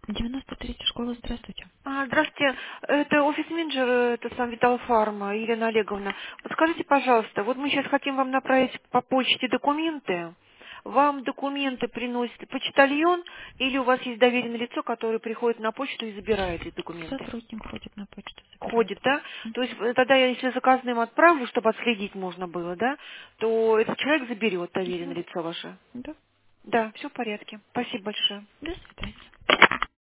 93-я школа, здравствуйте. Здравствуйте, это офис-менеджер, это сам Виталфарма, Елена Олеговна. Вот скажите, пожалуйста, вот мы сейчас хотим вам направить по почте документы. Вам документы приносит почтальон или у вас есть доверенное лицо, которое приходит на почту и забирает эти документы? Сотрудник ходит на почту, забирает. Ходит, да? То Мгм. есть тогда я, если заказным отправлю, чтобы отследить можно было, да, то этот человек заберет доверенное Мгм. лицо ваше. Да. Да, все в порядке. Спасибо большое. До свидания.